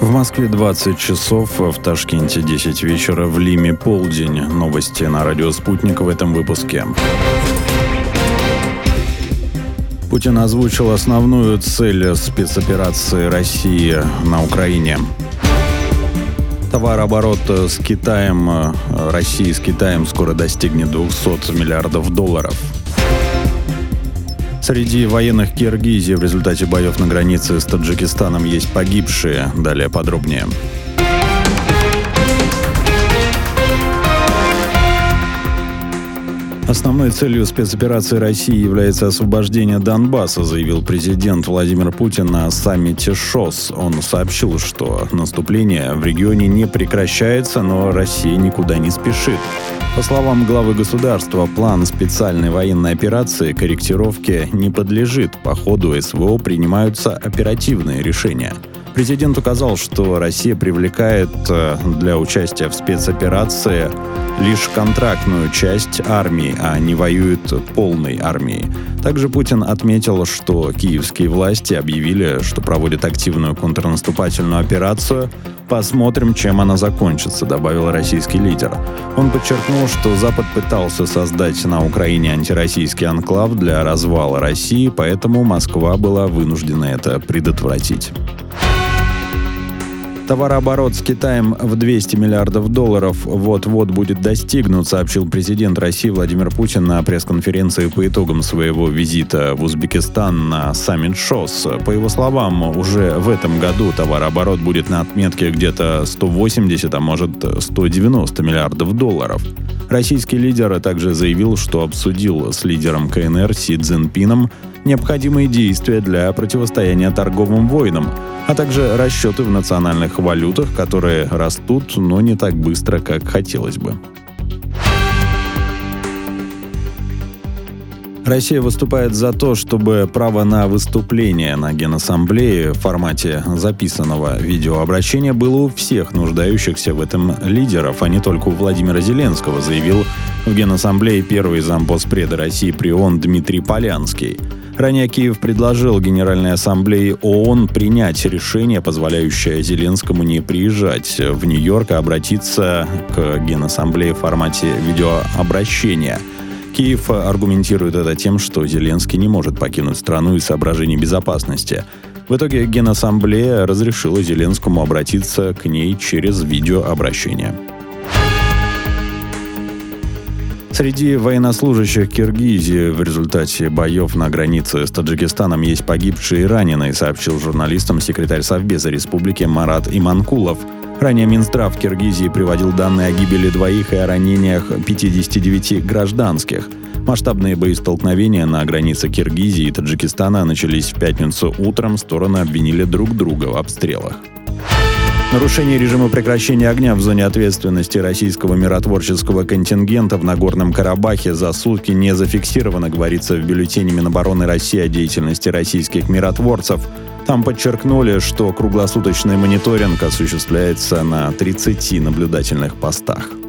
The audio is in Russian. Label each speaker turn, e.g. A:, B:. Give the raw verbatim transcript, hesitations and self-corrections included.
A: В Москве двадцать часов, в Ташкенте десять вечера, в Лиме полдень. Новости на радио «Спутник» в этом выпуске. Путин озвучил основную цель спецоперации России на Украине. Товарооборот с Китаем, России с Китаем скоро достигнет двухсот миллиардов долларов. Среди военных Киргизии в результате боев на границе с Таджикистаном есть погибшие. Далее подробнее. Основной целью спецоперации России является освобождение Донбасса, заявил президент Владимир Путин на саммите ШОС. Он сообщил, что наступление в регионе не прекращается, но Россия никуда не спешит. По словам главы государства, план специальной военной операции корректировке не подлежит. По ходу СВО принимаются оперативные решения. Президент указал, что Россия привлекает для участия в спецоперации лишь контрактную часть армии, а не воюет полной армией. Также Путин отметил, что киевские власти объявили, что проводят активную контрнаступательную операцию. «Посмотрим, чем она закончится», — добавил российский лидер. Он подчеркнул, что Запад пытался создать на Украине антироссийский анклав для развала России, поэтому Москва была вынуждена это предотвратить. Товарооборот с Китаем в двести миллиардов долларов вот-вот будет достигнут, сообщил президент России Владимир Путин на пресс-конференции по итогам своего визита в Узбекистан на саммит ШОС. По его словам, уже в этом году товарооборот будет на отметке где-то сто восемьдесят, а может сто девяносто миллиардов долларов. Российский лидер также заявил, что обсудил с лидером КНР Си Цзиньпином необходимые действия для противостояния торговым войнам, а также расчеты в национальных валютах, которые растут, но не так быстро, как хотелось бы. Россия выступает за то, чтобы право на выступление на Генассамблее в формате записанного видеообращения было у всех нуждающихся в этом лидеров, а не только у Владимира Зеленского, заявил в Генассамблее первый зампоспреда России при ООН Дмитрий Полянский. Ранее Киев предложил Генеральной Ассамблее ООН принять решение, позволяющее Зеленскому не приезжать в Нью-Йорк, а обратиться к Генассамблее в формате видеообращения. Киев аргументирует это тем, что Зеленский не может покинуть страну из соображений безопасности. В итоге Генассамблея разрешила Зеленскому обратиться к ней через видеообращение. Среди военнослужащих Киргизии в результате боев на границе с Таджикистаном есть погибшие и раненые, сообщил журналистам секретарь Совбеза республики Марат Иманкулов. Ранее Минздрав Киргизии приводил данные о гибели двоих и о ранениях пятидесяти девяти гражданских. Масштабные боестолкновения на границе Киргизии и Таджикистана начались в пятницу утром. Стороны обвинили друг друга в обстрелах. Нарушение режима прекращения огня в зоне ответственности российского миротворческого контингента в Нагорном Карабахе за сутки не зафиксировано, говорится в бюллетене Минобороны России о деятельности российских миротворцев. Там подчеркнули, что круглосуточный мониторинг осуществляется на тридцати наблюдательных постах.